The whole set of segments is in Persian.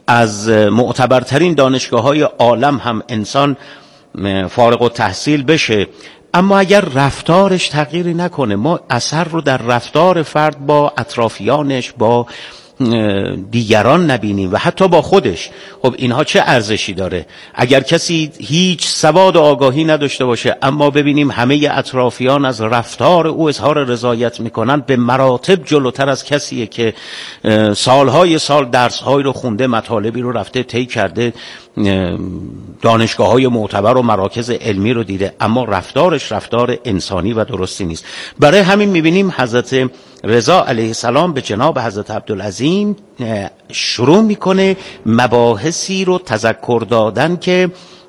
از معتبرترین دانشگاه‌های عالم هم انسان فارغ التحصیل بشه، اما اگر رفتارش تغییری نکنه، ما اثر رو در رفتار فرد با اطرافیانش، با دیگران نبینیم و حتی با خودش، خب اینها چه ارزشی داره؟ اگر کسی هیچ سواد و آگاهی نداشته باشه اما ببینیم همه اطرافیان از رفتار او اظهار رضایت میکنن، به مراتب جلوتر از کسیه که سالهای سال درس‌های رو خونده، مطالبی رو رفته طی کرده، دانشگاه‌های معتبر و مراکز علمی رو دیده، اما رفتارش رفتار انسانی و درستی نیست. برای همین می‌بینیم حضرت رضا علیه السلام به جناب حضرت عبدالعظیم شروع میکنه مباحثی رو تذکر دادن که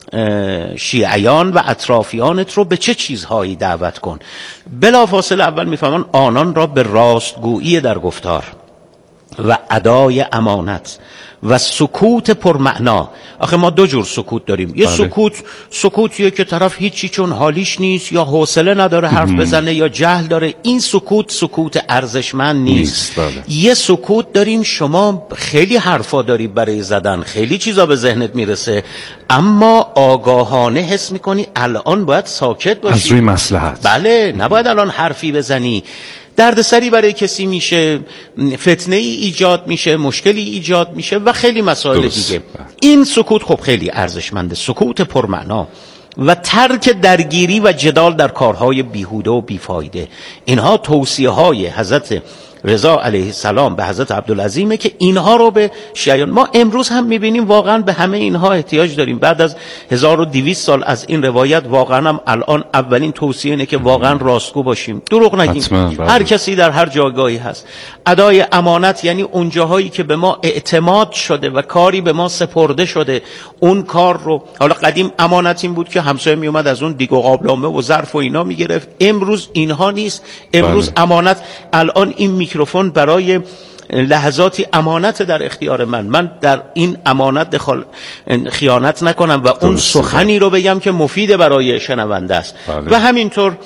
شیعیان و اطرافیانت رو به چه چیزهایی دعوت کن. بلافاصله اول میفهمن آنان را به راستگویی در گفتار و ادای امانت و سکوت پرمعنا. آخه ما دو جور سکوت داریم، یه سکوتیه که طرف هیچی چون حالیش نیست، یا حوصله نداره حرف بزنه، یا جهل داره، این سکوت ارزشمند نیست. یه سکوت داریم شما خیلی حرفا داری برای زدن، خیلی چیزا به ذهنت میرسه، اما آگاهانه حس میکنی الان باید ساکت باشی از روی مصلحت. بله، نباید الان حرفی بزنی. دردسری برای کسی میشه، فتنه ای ایجاد میشه، مشکلی ایجاد میشه و خیلی مسائل دیگه. این سکوت خب خیلی ارزشمنده، سکوت پرمعنا و ترک درگیری و جدال در کارهای بیهوده و بیفایده. اینها توصیه های حضرت رضا علیه السلام به حضرت عبدالعظیمه که اینها رو به شیعیان، ما امروز هم میبینیم واقعا به همه اینها احتیاج داریم. بعد از 1200 سال از این روایت واقعا هم الان اولین توصیه اینه که واقعا راستگو باشیم، دروغ نگیم. هر کسی در هر جایگاهی هست. ادای امانت یعنی اون جاهایی که به ما اعتماد شده و کاری به ما سپرده شده، اون کار رو، حالا قدیم امانت این بود که همسایه می اومد از اون دیگ و قابلمه و ظرف و اینا میگرفت، امروز اینها نیست. امروز امانت، الان این میکروفون برای لحظاتی امانت در اختیار من در این امانت خیانت نکنم و اون سخنی رو بگم که مفید برای شنونده است. و همینطور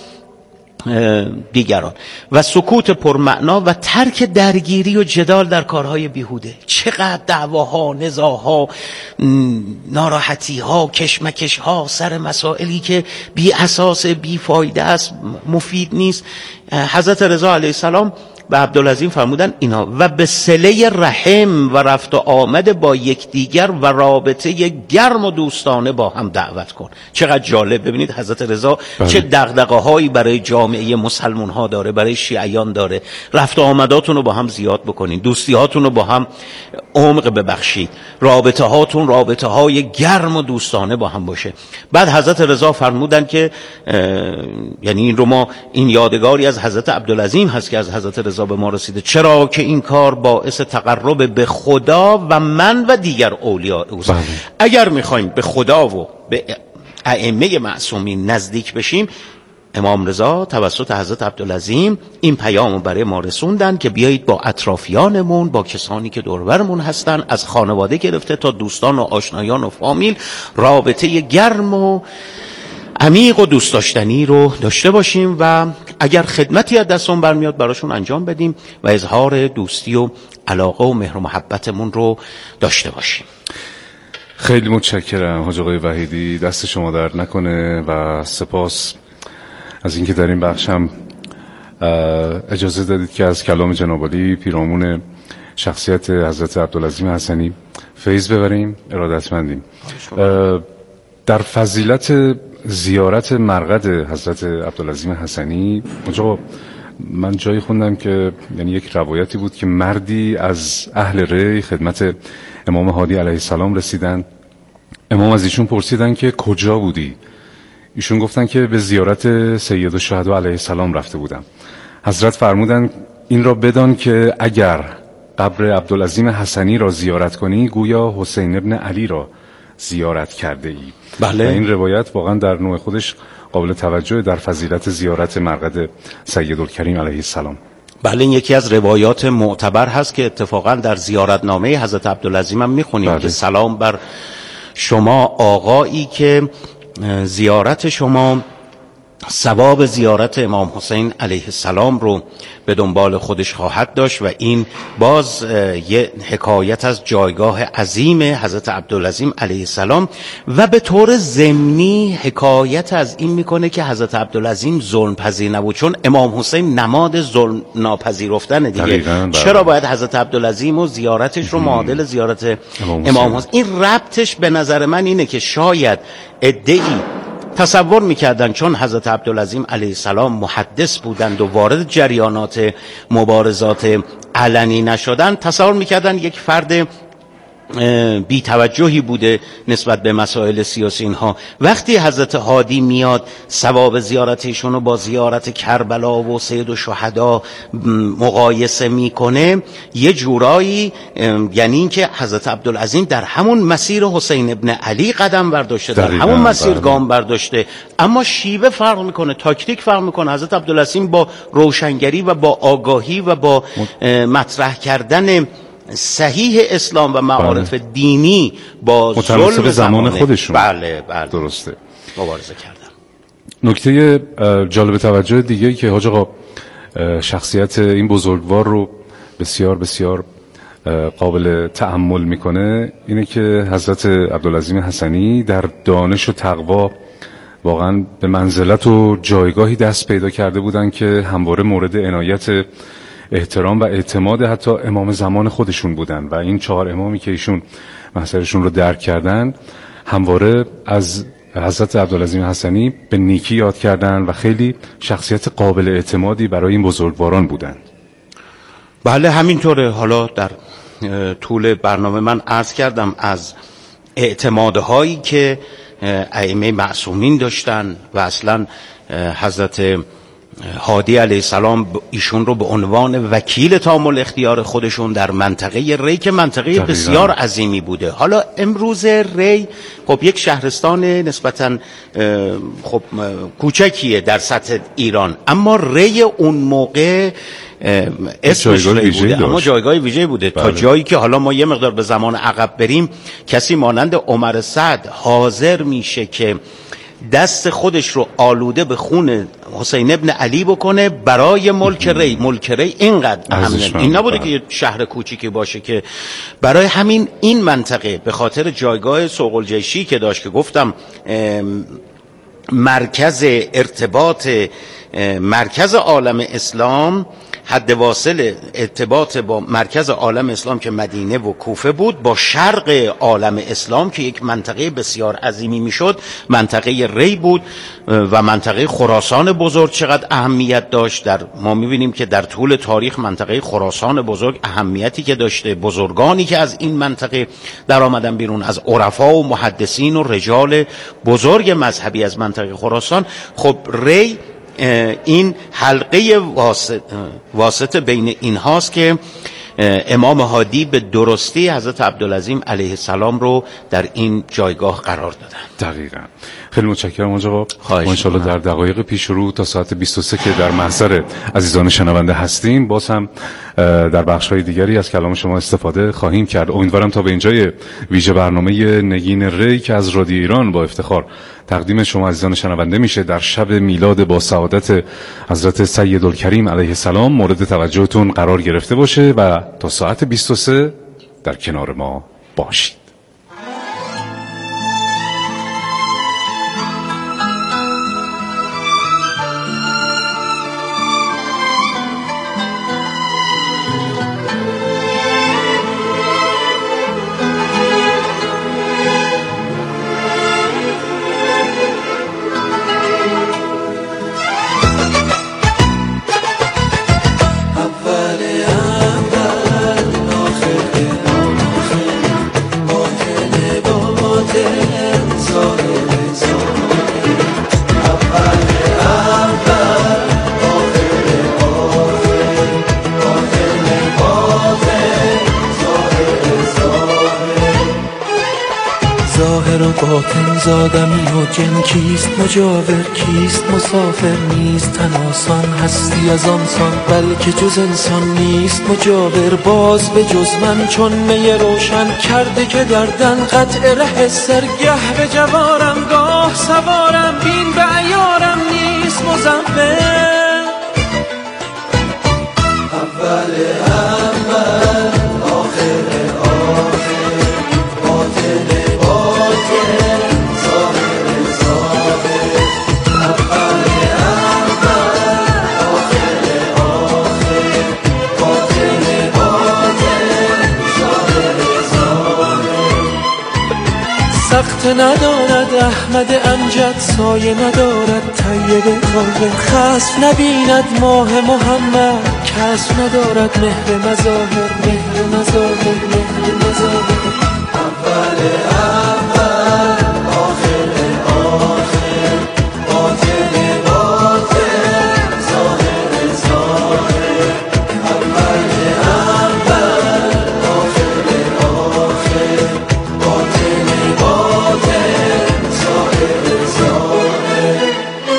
دیگران. و سکوت پرمعنا و ترک درگیری و جدال در کارهای بیهوده. چقدر دعواها، نزاعها، ناراحتیها، کشمکشها سر مسائلی که بی اساس، بی فایده است، مفید نیست. حضرت رضا علیه السلام به عبدالعظیم فرمودن اینا و به صله رحم و رفت و آمد با یکدیگر و رابطه گرم و دوستانه با هم دعوت کن. چقدر جالب. ببینید حضرت رضا چه دغدغه‌هایی برای جامعه مسلمان ها داره، برای شیعیان داره. رفت و آمداتون رو با هم زیاد بکنین، دوستی هاتون رو با هم عمق ببخشید، رابطه هاتون رابطه های گرم و دوستانه با هم باشه. بعد حضرت رضا فرمودن که یعنی این رو ما، این یادگاری از حضرت عبدالعظیم هست که از حضرت رضا به ما رسیده، چرا که این کار باعث تقرب به خدا و من و دیگر اولیاء اوست. اگر میخوایم به خدا و به ائمه معصومین نزدیک بشیم، امام رضا توسط حضرت عبدالعظیم این پیامو برای ما رسوندن که بیایید با اطرافیانمون، با کسانی که دور برمون هستن، از خانواده گرفته تا دوستان و آشنایان و فامیل، رابطه گرم و عمیق و دوست داشتنی رو داشته باشیم و اگر خدمتی از دستمون برمیاد براشون انجام بدیم و اظهار دوستی و علاقه و مهر و محبتمون رو داشته باشیم. خیلی متشکرم حاج آقای وحیدی، دست شما درد نکنه و سپاس از اینکه در این بخش هم اجازه دادید که از کلام جناب عالی پیرامون شخصیت حضرت عبدالعظیم حسنی فیض ببریم. ارادتمندیم. در فضیلت زیارت مرقد حضرت عبدالعظیم حسنی، من جایی خوندم که یعنی یک روایتی بود که مردی از اهل ری خدمت امام هادی علیه السلام رسیدن. امام از ایشون پرسیدن که کجا بودی؟ ایشون گفتن که به زیارت سید الشهدا علیه السلام رفته بودم. حضرت فرمودن این را بدان که اگر قبر عبدالعظیم حسنی را زیارت کنی گویا حسین ابن علی را زیارت کرده ای. بله. و این روایت واقعا در نوع خودش قابل توجه در فضیلت زیارت مرقد سیدالکریم علیه السلام. بله، این یکی از روایات معتبر هست که اتفاقا در زیارتنامه حضرت عبدالعظیم هم میخونیم که سلام بر شما آقایی که زیارت شما ثواب زیارت امام حسین علیه السلام رو به دنبال خودش خواهد داشت و این باز یه حکایت از جایگاه عظیم حضرت عبدالعظیم علیه السلام و به طور ضمنی حکایت از این میکنه که حضرت عبدالعظیم ظلم پذیر نبود، چون امام حسین نماد ظلم ناپذیرفتن دیگه. چرا باید حضرت عبدالعظیم و زیارتش رو معادل زیارت امام حسین؟ این ربطش به نظر من اینه که شاید عده‌ای تصور میکردن چون حضرت عبدالعظیم علیه السلام محدث بودند و وارد جریانات مبارزات علنی نشدن، تصور میکردن یک فرد بی توجهی بوده نسبت به مسائل سیاسی اینها. وقتی حضرت هادی میاد ثواب زیارتشون رو با زیارت کربلا و سید الشهدا مقایسه میکنه، یه جورایی یعنی این که حضرت عبدالعظیم در همون مسیر حسین ابن علی قدم برداشته، در همون مسیر گام برداشته، اما شیوه فرق میکنه، تاکتیک فرق میکنه. حضرت عبدالعظیم با روشنگری و با آگاهی و با مطرح کردن صحیح اسلام و معارف دینی با ظلم زمان خودشون بله درسته مبارزه کردن. نکته جالب توجه دیگه که حاج آقا شخصیت این بزرگوار رو بسیار بسیار قابل تأمل میکنه اینه که حضرت عبدالعظیم حسنی در دانش و تقوا واقعا به منزلت و جایگاهی دست پیدا کرده بودن که همواره مورد عنایت، احترام و اعتماد حتی امام زمان خودشون بودن و این 4 امامی که ایشون محضرشون رو درک کردن همواره از حضرت عبدالعظیم حسنی به نیکی یاد کردن و خیلی شخصیت قابل اعتمادی برای این بزرگواران بودن. بله همینطوره. حالا در طول برنامه من عرض کردم از اعتمادهایی که ائمه معصومین داشتن و اصلا حضرت هادی علیه السلام ایشون رو به عنوان وکیل تامل اختیار خودشون در منطقه ری که منطقه بسیار عظیمی بوده. حالا امروز ری خب یک شهرستان نسبتاً خب کوچکیه در سطح ایران، اما ری اون موقع اسمش ری بوده، اما جایگاه ویژه‌ای بوده. تا جایی که حالا ما یه مقدار به زمان عقب بریم، کسی مانند عمر سعد حاضر میشه که دست خودش رو آلوده به خون حسین ابن علی بکنه برای ملک ری. ملک ری اینقدر اهمیت این نبوده که یه شهر کوچیکی باشه، که برای همین این منطقه به خاطر جایگاه سوق الجیشی که داشت که گفتم مرکز ارتباط مرکز عالم اسلام، حد واصل ارتباط با مرکز عالم اسلام که مدینه و کوفه بود با شرق عالم اسلام که یک منطقه بسیار عظیمی میشد، منطقه ری بود. و منطقه خراسان بزرگ چقدر اهمیت داشت. ما میبینیم که در طول تاریخ منطقه خراسان بزرگ اهمیتی که داشته، بزرگانی که از این منطقه در آمدن بیرون، از عرفا و محدثین و رجال بزرگ مذهبی از منطقه خراسان. خب ری این حلقه واسط بین این هاست که امام هادی به درستی حضرت عبدالعظیم علیه السلام رو در این جایگاه قرار دادن. دقیقاً. خیلی متشکرم آقا. ان شاء الله در دقایق پیش رو تا ساعت 23 که در محضر عزیزان شنونده هستیم باز هم در بخش‌های دیگری از کلام شما استفاده خواهیم کرد. امیدوارم تا به اینجای ویژه برنامه نگین ری که از رادیو ایران با افتخار تقدیم شما عزیزان شنونده میشه در شب میلاد با سعادت حضرت سیدالکریم علیه السلام مورد توجهتون قرار گرفته باشه و تا ساعت 23 در کنار ما باشید. اول آخر ظاهر و باطن زادمی و جن کیست مجاور کیست مسافر نیست تن آسان هستی از آنسان بلکه جز انسان نیست مجاور باز به جز من چون می روشن کرده که گردن قطع ره سرگه به جوارم گاه سوارم بین به عیارم نیست مزمر اول اول آخر آخر باطن باطن ظاهر ظاهر اول اول آخر آخر باطن باطن ظاهر ظاهر سخت ندارد احمد امجد سایه ندارد طیب طاهر خسف نبیند ماه محمد کسب ندارد مهر مظاهر مهر مظاهر مهر مظاهر اول اول آخر آخر باطن باطن ظاهر ظاهر اول اول آخر آخر باطن باطن ظاهر ظاهر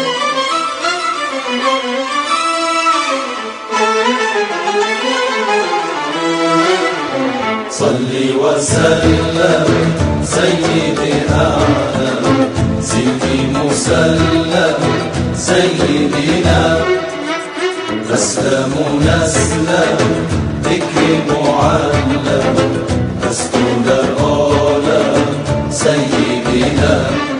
صلی وسلم سیدی اعلم سیدی مسلم سیدینا اسلم نسلم ذکری معلم دستور در عالم سیدینا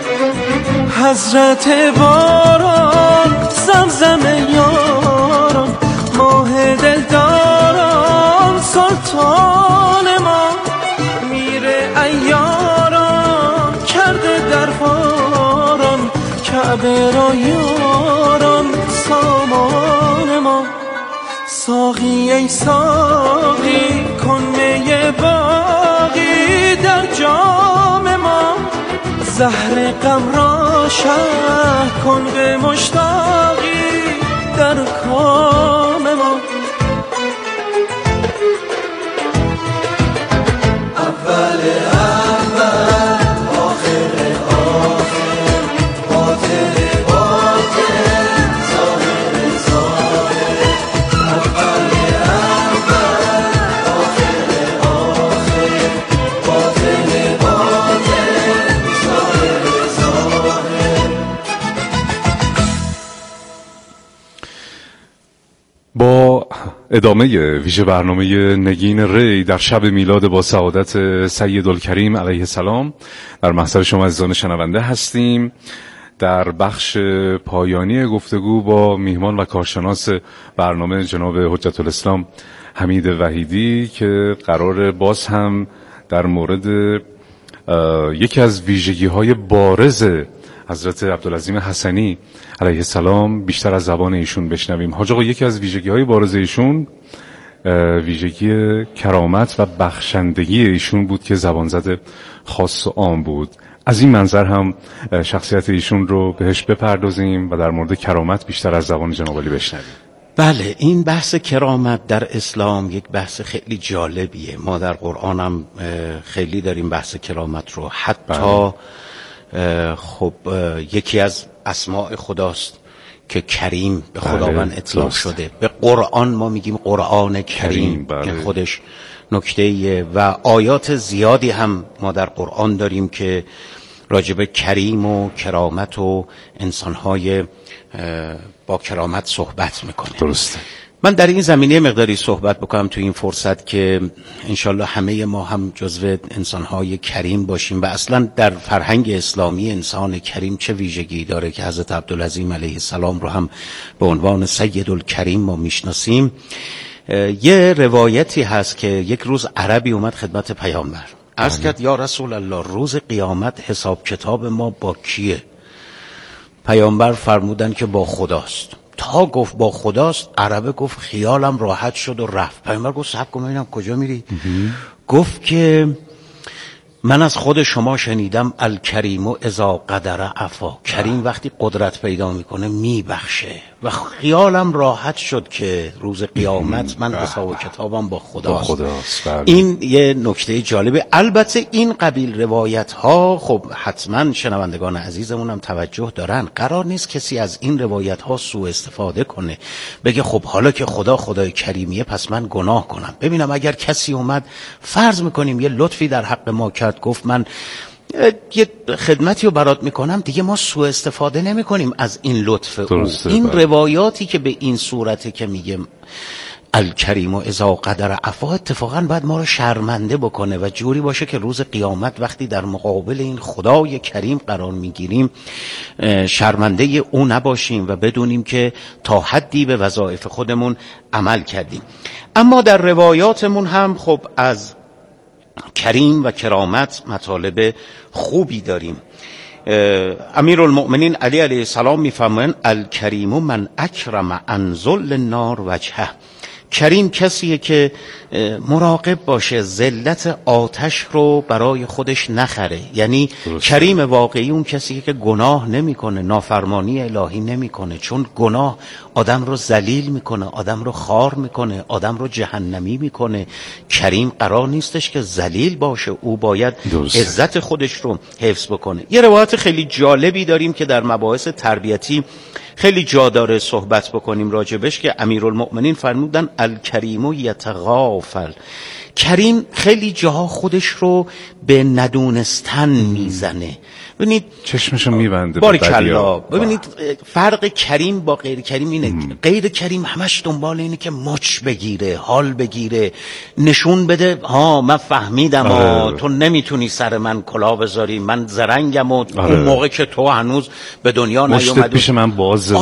حضرت باران زمزم یاران ماه دلداران سلطان ما میره ایاران کرده در باران کعبه را یاران سامان ما ساقی ای ساقی کن می باقی در جام ما زهر غم را شه کن به مشتاقی در کام ما اول اول آخر آخر باطن باطن ظاهر ظاهر اول اول آخر آخر باطن باطن ظاهر ظاهر با ادامه ویژه برنامه نگین ری در شب میلاد با سعادت سیدالکریم علیه السلام در محضر شما عزیزان شنونده هستیم. در بخش پایانی گفتگو با میهمان و کارشناس برنامه جناب حجت الاسلام حمید وحیدی که قرار باز هم در مورد یکی از ویژگی‌های بارز حضرت عبدالعظیم حسنی علیه السلام بیشتر از زبان ایشون بشنویم. حاج آقا، یکی از ویژگی‌های بارز ایشون ویژگی کرامت و بخشندگی ایشون بود که زبان زده خاص و عام بود. از این منظر هم شخصیت ایشون رو بهش بپردازیم و در مورد کرامت بیشتر از زبان جناب عالی بشنویم. بله، این بحث کرامت در اسلام یک بحث خیلی جالبیه. ما در قرآن هم خیلی داریم بحث کرامت رو. حتی خب یکی از اسماء خداست که کریم به خداوند اطلاق شده. به قرآن ما میگیم قرآن کریم که خودش نکته‌ایه و آیات زیادی هم ما در قرآن داریم که راجب کریم و کرامت و انسان‌های با کرامت صحبت میکنه. درسته. من در این زمینه مقداری صحبت بکنم تو این فرصت که انشالله همه ما هم جزو انسان‌های کریم باشیم و اصلا در فرهنگ اسلامی انسان کریم چه ویژگی داره که حضرت عبدالعظیم علیه السلام رو هم به عنوان سیدالکریم ما میشناسیم. یه روایتی هست که یک روز عربی اومد خدمت پیامبر، عرض کرد یا رسول الله روز قیامت حساب کتاب ما با کیه؟ پیامبر فرمودن که با خداست. تا گفت با خداست، عربه گفت خیالم راحت شد و رفت. پیامبر گفت صبر کن ببینم کجا میری؟ گفت که من از خود شما شنیدم الکریم و اذا قدر عفا، کریم وقتی قدرت پیدا میکنه میبخشه و خیالم راحت شد که روز قیامت من حساب و کتابم با خداست. این یه نکته جالبه. البته این قبیل روایت ها خب حتما شنوندگان عزیزمون هم توجه دارن، قرار نیست کسی از این روایت ها سوء استفاده کنه، بگه خب حالا که خدای کریمیه پس من گناه کنم. ببینم اگر کسی اومد فرض میکنیم یه لطفی در حق ما کرد، گفت من یه خدمتی رو برات میکنم، دیگه ما سوء استفاده نمی کنیم از این لطف او. این روایاتی که به این صورته که میگه الکریم و اذا قدر عفا، اتفاقا باید ما رو شرمنده بکنه و جوری باشه که روز قیامت وقتی در مقابل این خدای کریم قرار میگیریم شرمنده او نباشیم و بدونیم که تا حدی به وظایف خودمون عمل کردیم. اما در روایاتمون هم خب از کریم و کرامت مطالب خوبی داریم. امیرالمؤمنین علی علیه السلام میفرمایند الکریم من اکرم عن ذل النار وجهه. کریم کسیه که مراقب باشه ذلت آتش رو برای خودش نخره. یعنی کریم واقعی اون کسیه که گناه نمیکنه، نافرمانی الهی نمیکنه، چون گناه آدم رو ذلیل میکنه، آدم رو خار میکنه، آدم رو جهنمی میکنه. کریم قرار نیستش که ذلیل باشه، او باید عزت خودش رو حفظ بکنه. یه روایت خیلی جالبی داریم که در مباحث تربیتی خیلی جا داره صحبت بکنیم راجبش، که امیرالمؤمنین فرمودن الکریم یتغافل. کریم خیلی جاها خودش رو به ندونستن میزنه. ببینید چشمشو میبنده. باریکالله. ببینید فرق کریم با غیر کریم اینه. غیر کریم همش دنبال اینه که مچ بگیره، حال بگیره، نشون بده ها من فهمیدم تو نمیتونی سر من کلاه بذاری، من زرنگم و اون موقع که تو هنوز به دنیا نیومدی پیش من بازه.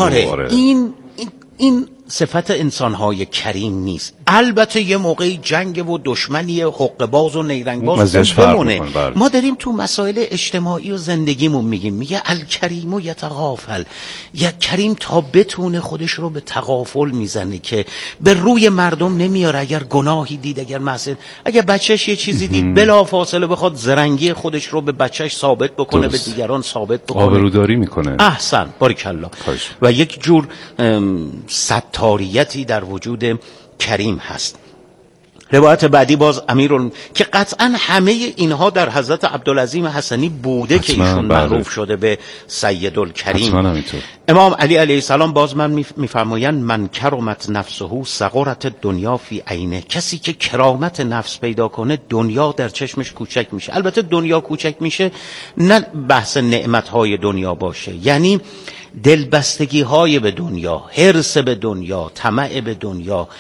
این صفت انسانهای کریم نیست. البته یه موقعی جنگ و دشمنی حقه باز و نیرنگ باز بمونه. ما داریم تو مسائل اجتماعی و زندگیمون میگه الکریم و یتغافل. یک کریم تا بتونه خودش رو به تغافل میزنه که به روی مردم نمیاره. اگر گناهی دید، اگر معصیت، اگر بچهش یه چیزی دید بلا فاصله بخواد زرنگی خودش رو به بچهش ثابت بکنه، به دیگران ثابت بکنه، آبروداری میکنه. احسن، باریکالله. و یک جور ستاریتی در وجود کریم هست. روایت بعدی باز که قطعا همه اینها در حضرت عبدالعظیم حسنی بوده که ایشون معروف شده به سید الکریم. امام علی علیه السلام باز من میفرمایند من کرمت نفسه صغرت دنیا فی عینه. کسی که کرامت نفس پیدا کنه دنیا در چشمش کوچک میشه. البته دنیا کوچک میشه نه بحث نعمتهای دنیا باشه، یعنی دلبستگی های به دنیا، حرص به دنیا، طمع به دنیا،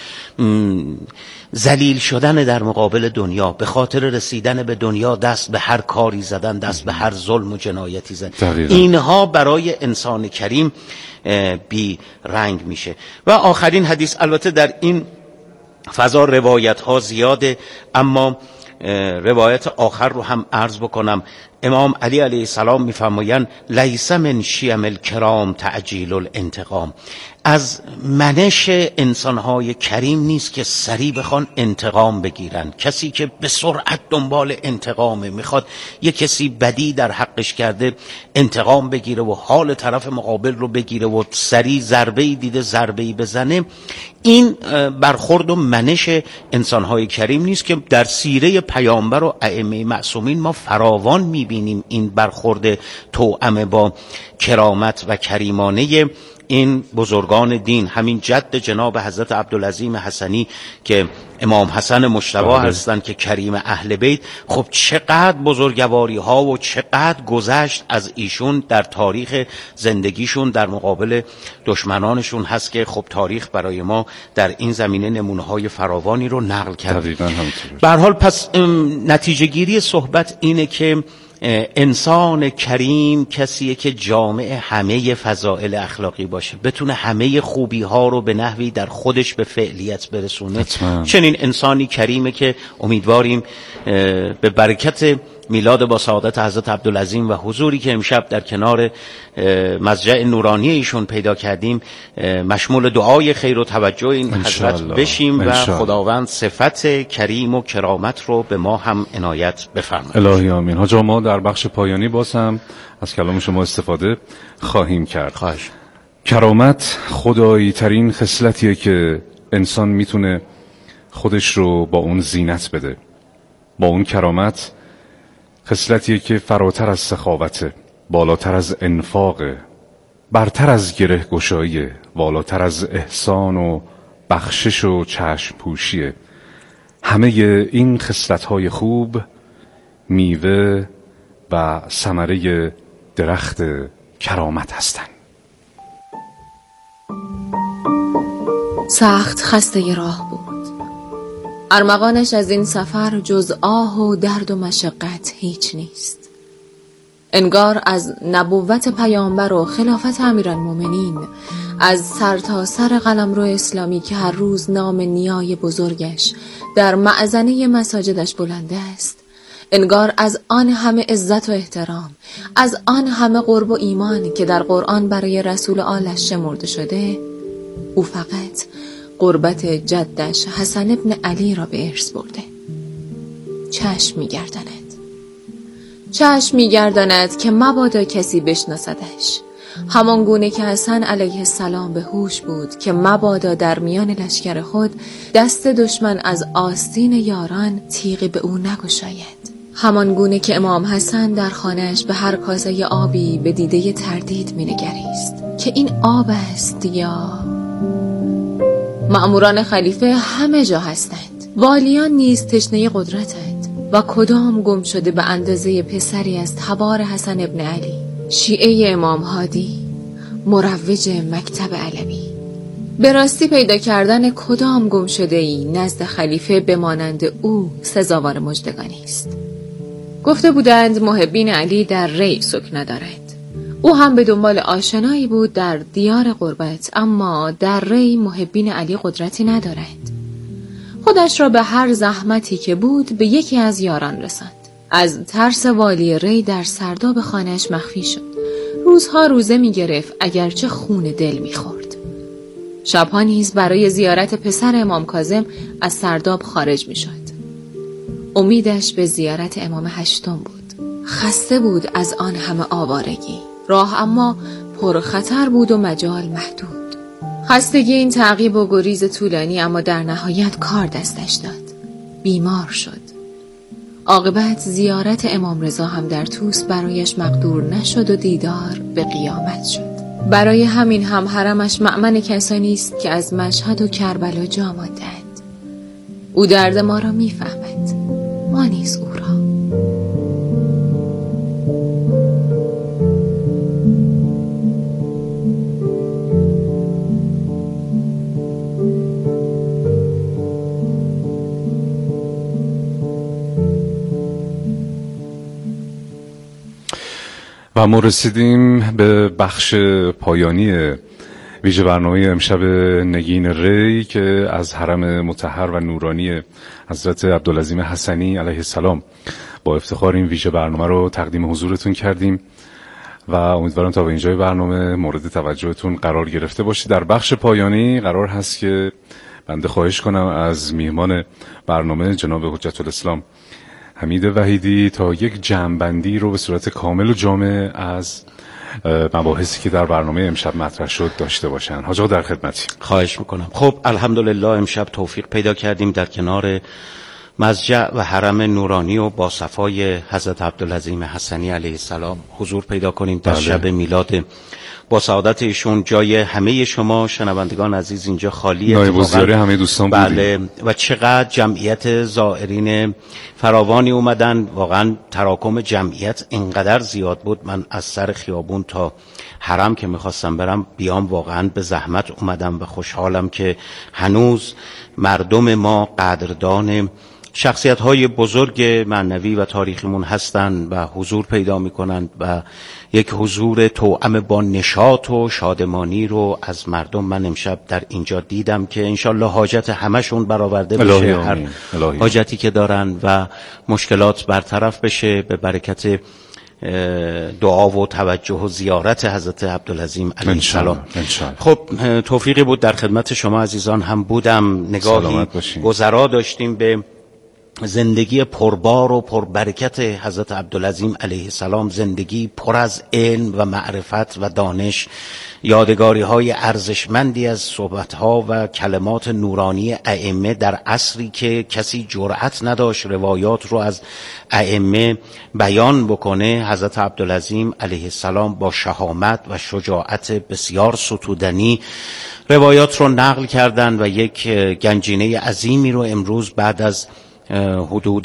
ذلیل شدن در مقابل دنیا، به خاطر رسیدن به دنیا دست به هر کاری زدن، دست به هر ظلم و جنایتی زدن. اینها برای انسان کریم بی رنگ میشه. و آخرین حدیث، البته در این فضا روایت ها زیاده، اما روایت آخر رو هم عرض بکنم. امام علی علیه السلام میفرمایند لیس من شیم الکرام تعجیل الانتقام. از منش انسانهای کریم نیست که سریع بخوان انتقام بگیرن. کسی که به سرعت دنبال انتقامه، میخواد یک کسی بدی در حقش کرده انتقام بگیره و حال طرف مقابل رو بگیره و سریع ضربه‌ای دیده ضربه‌ای بزنه، این برخورد و منش انسانهای کریم نیست که در سیره پیامبر و ائمه معصومین ما فراوان میبینیم این برخورد توأم با کرامت و کریمانه این بزرگان دین. همین جد جناب حضرت عبدالعظیم حسنی که امام حسن مجتبی هستند که کریم اهل بیت، خب چقدر بزرگواری ها و چقدر گذشت از ایشون در تاریخ زندگیشون در مقابل دشمنانشون هست که خب تاریخ برای ما در این زمینه نمونه های فراوانی رو نقل کرد. به هر حال پس نتیجه گیری صحبت اینه که انسان کریم کسیه که جامع همه فضائل اخلاقی باشه، بتونه همه خوبی ها رو به نحوی در خودش به فعلیت برسونه. چنین انسانی کریمه که امیدواریم به برکت میلاد با سعادت حضرت عبدالعظیم و حضوری که امشب در کنار مضجع نورانی ایشون پیدا کردیم مشمول دعای خیر و توجه این حضرت بشیم و خداوند صفت کریم و کرامت رو به ما هم عنایت بفرماید. الهی آمین. حاج ما در بخش پایانی باز هم از کلام شما استفاده خواهیم کرد. خواهش. کرامت خدایی ترین خصلتیه که انسان میتونه خودش رو با اون زینت بده. با اون کرامت خصلتیه که فراتر از سخاوته، بالاتر از انفاقه، برتر از گره گشاییه، والاتر از احسان و بخشش و چشم پوشیه. همه این خصلت‌های خوب میوه و ثمره درخت کرامت هستند. سخت خسته راه بود. ارمغانش از این سفر جز آه و درد و مشقت هیچ نیست. انگار از نبوت پیامبر و خلافت امیرالمومنین، از سرتاسر قلمرو اسلامی که هر روز نام نیای بزرگش در معزنه مساجدش بلند است، انگار از آن همه عزت و احترام، از آن همه قرب و ایمان که در قرآن برای رسول آلش شمرده شده، او فقط قربت جدش حسن ابن علی را به ارث برده. چشم می‌گرداند که مبادا کسی بشناسدش، همان گونه که حسن علیه السلام به هوش بود که مبادا در میان لشکر خود دست دشمن از آستین یاران تیغی به او نگشاید، همان گونه که امام حسن در خانه‌اش به هر کاسه آبی به دیده تردید می‌نگریست که این آب است یا... مأموران خلیفه همه جا هستند، والیان نیز تشنه قدرتند و کدام گم شده به اندازه پسری از تبار حسن ابن علی، شیعه امام هادی، مروج مکتب علوی. به راستی پیدا کردن کدام گم شده ای نزد خلیفه بمانند او سزاوار مژدگانی است. گفته بودند محبین علی در ری سکن دارد. او هم به دنبال آشنایی بود در دیار قربت، اما در ری محبین علی قدرتی ندارند. خودش را به هر زحمتی که بود به یکی از یاران رساند. از ترس والی ری در سرداب خانه‌اش مخفی شد. روزها روزه می گرفت اگرچه خون دل می خورد. شبها نیز برای زیارت پسر امام کاظم از سرداب خارج می شد. امیدش به زیارت امام هشتم بود. خسته بود از آن همه آوارگی. راه اما پرخطر بود و مجال محدود. خستگی این تعقیب و گریز طولانی اما در نهایت کار دستش داد. بیمار شد. عاقبت زیارت امام رضا هم در طوس برایش مقدور نشد و دیدار به قیامت شد. برای همین هم حرمش مأمن کسانی است که از مشهد و کربلا جا ماندند. او درد ما را میفهمد، ما نیز او را. و ما رسیدیم به بخش پایانی ویژه برنامه امشب نگین ری که از حرم مطهر و نورانی حضرت عبدالعظیم حسنی علیه السلام با افتخار این ویژه برنامه رو تقدیم حضورتون کردیم و امیدوارم تا به اینجای برنامه مورد توجهتون قرار گرفته باشه. در بخش پایانی قرار هست که بنده خواهش کنم از میهمان برنامه جناب حجت الاسلام حمید وحیدی تا یک جمع‌بندی رو به صورت کامل و جامع از مباحثی که در برنامه امشب مطرح شد داشته باشن. حاج آقا در خدمتی. خواهش میکنم. خب الحمدلله امشب توفیق پیدا کردیم در کنار مضجع و حرم نورانی و با صفای حضرت عبدالعظیم حسنی علیه السلام حضور پیدا کنیم در شب میلاد با سعادت ایشون. جای همه شما شنوندگان عزیز اینجا خالیه. نایب الوزیر همه دوستان بله و چقدر جمعیت زائرین فراوانی اومدن. واقعا تراکم جمعیت اینقدر زیاد بود، من از سر خیابون تا حرم که میخواستم برم بیام واقعا به زحمت اومدم و خوشحالم که هنوز مردم ما قدردان شخصیت‌های بزرگ معنوی و تاریخیمون هستند و حضور پیدا می‌کنند و یک حضور توأم با نشاط و شادمانی رو از مردم من امشب در اینجا دیدم که انشالله حاجت همشون برآورده بشه، هر حاجتی که دارن و مشکلات برطرف بشه به برکت دعا و توجه و زیارت حضرت عبدالعظیم علیه السلام. خب توفیقی بود در خدمت شما عزیزان هم بودم. نگاهی گذرا داشتیم به زندگی پربار و پربرکت حضرت عبدالعظیم علیه السلام، زندگی پر از علم و معرفت و دانش، یادگاری های ارزشمندی از صحبت ها و کلمات نورانی ائمه در عصری که کسی جرأت نداشت روایات رو از ائمه بیان بکنه. حضرت عبدالعظیم علیه السلام با شهامت و شجاعت بسیار ستودنی روایات رو نقل کردند و یک گنجینه عظیمی رو امروز بعد از حدود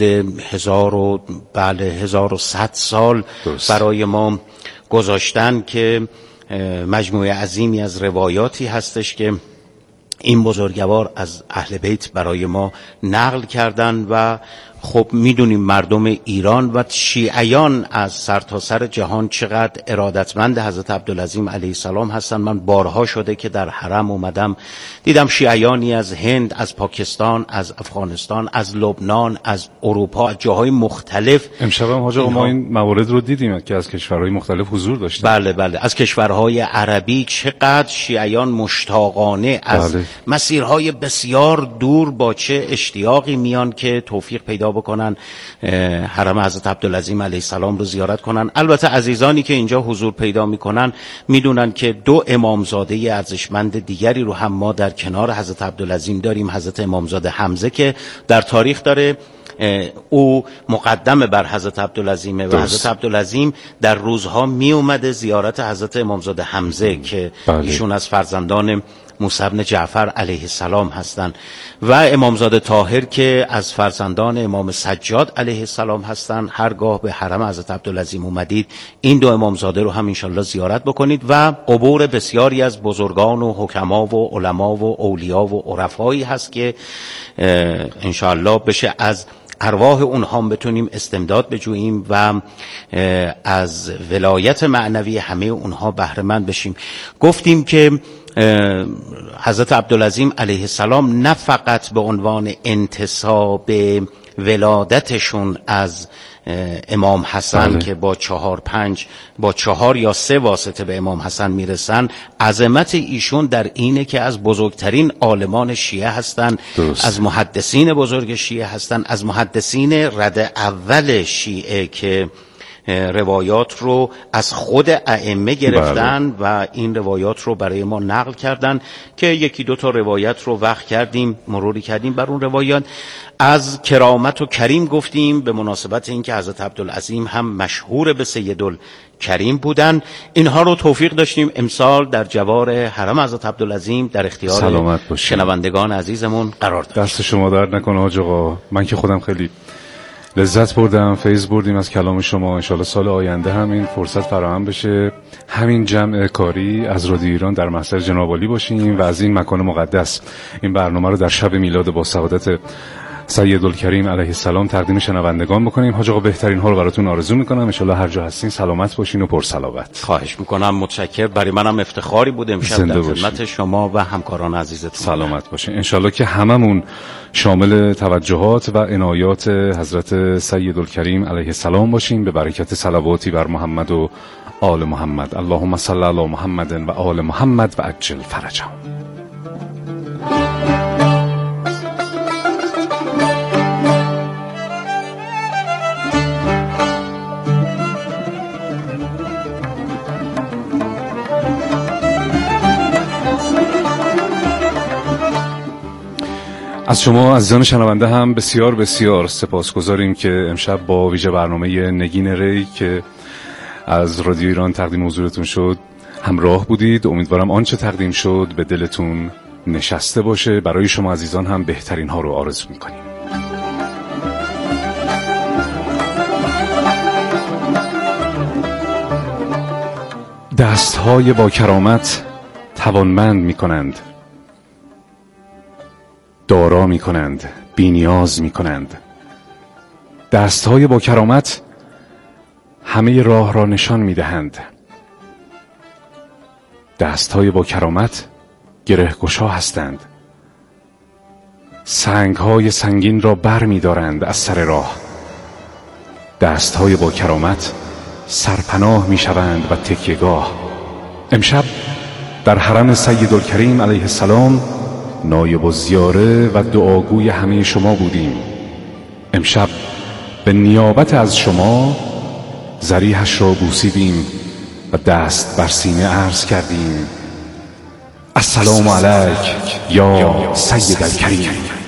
1100 سال برای ما گذاشتن که مجموعه عظیمی از روایاتی هستش که این بزرگوار از اهل بیت برای ما نقل کردن. و خب میدونیم مردم ایران و شیعیان از سرتاسر جهان چقدر ارادتمند حضرت عبدالعظیم علیه السلام هستن. من بارها شده که در حرم اومدم دیدم شیعیانی از هند، از پاکستان، از افغانستان، از لبنان، از اروپا، از جاهای مختلف. امشب هم حاج آقا ما این موارد رو دیدیم که از کشورهای مختلف حضور داشتن. بله از کشورهای عربی چقدر شیعیان مشتاقانه از مسیرهای بسیار دور با چه اشتیاقی میان که توفیق پیدا بکنن حرم حضرت عبدالعظیم علیه السلام رو زیارت کنن. البته عزیزانی که اینجا حضور پیدا میکنن میدونن که دو امامزاده ارزشمند دیگری رو هم ما در کنار حضرت عبدالعظیم داریم. حضرت امامزاده حمزه که در تاریخ داره او مقدم بر حضرت عبدالعظیمه و حضرت عبدالعظیم در روزها می اومده زیارت حضرت امامزاده حمزه که ایشون از فرزندان موسی بن جعفر علیه السلام هستند، و امامزاده طاهر که از فرزندان امام سجاد علیه السلام هستند. هرگاه به حرم حضرت عبدالعظیم اومدید این دو امامزاده رو هم انشالله زیارت بکنید. و قبور بسیاری از بزرگان و حکما و علما و اولیا و عرفایی هست که انشالله بشه از ارواح اونها بتونیم استمداد بجوییم و از ولایت معنوی همه اونها بهره مند بشیم. گفتیم که حضرت عبدالعظیم علیه السلام نه فقط به عنوان انتساب ولادتشون از امام حسن که با 4 یا 3 واسطه به امام حسن میرسن، عظمت ایشون در اینه که از بزرگترین عالمان شیعه هستن، از محدثین بزرگ شیعه هستن، از محدثین رد اول شیعه که روایات رو از خود ائمه گرفتن و این روایات رو برای ما نقل کردن که یکی دو تا روایت رو وقت کردیم مروری کردیم بر اون روایات. از کرامت و کریم گفتیم به مناسبت اینکه حضرت عبدالعظیم هم مشهور به سیدالکریم بودن. اینها رو توفیق داشتیم امسال در جوار حرم حضرت عبدالعظیم در اختیار شنوندگان عزیزمون قرار دادیم. دست شما درد نکنه حاج آقا، من که خودم خیلی لذت بردم، فیض بردیم از کلام شما. انشالله سال آینده هم این فرصت فراهم بشه، همین جمع کاری از رادیو ایران در محضر جناب عالی باشیم و از این مکان مقدس این برنامه رو در شب میلاد با سعادت سیدالکریم علیه السلام تقدیم شنوندگان بکنیم. حاج آقا بهترین ها رو براتون آرزو میکنم، انشالله هر جا هستین سلامت باشین و پرصلابت. خواهش میکنم، متشکر. برای منم افتخاری بود امشب در خدمت شما و همکاران عزیزتون. سلامت باشین. انشالله که هممون شامل توجهات و عنایات حضرت سیدالکریم علیه السلام باشیم به برکت صلواتی بر محمد و آل محمد. اللهم صل علی محمد و آل محمد و عجل فرجهم. از شما عزیزان شنونده هم بسیار بسیار سپاسگزاریم که امشب با ویژه برنامه نگین ری که از رادیو ایران تقدیم حضورتون شد همراه بودید. امیدوارم آنچه تقدیم شد به دلتون نشسته باشه. برای شما عزیزان هم بهترین ها رو آرزو میکنیم. دستهای با کرامت توانمند میکنند، دارا می کنند، بی‌نیاز می کنند. دستهای با کرامت همه راه را نشان می دهند. دستهای با کرامت گره‌گشا هستند. سنگهای سنگین را بر می دارند از سر راه. دستهای با کرامت سرپناه می شوند و تکیه‌گاه. امشب در حرم سیدالکریم علیه السلام نایب الزیاره و دعاگوی همه شما بودیم. امشب به نیابت از شما ضریحش را بوسیدیم و دست بر سینه عرض کردیم: السلام علیک یا سید الکریم.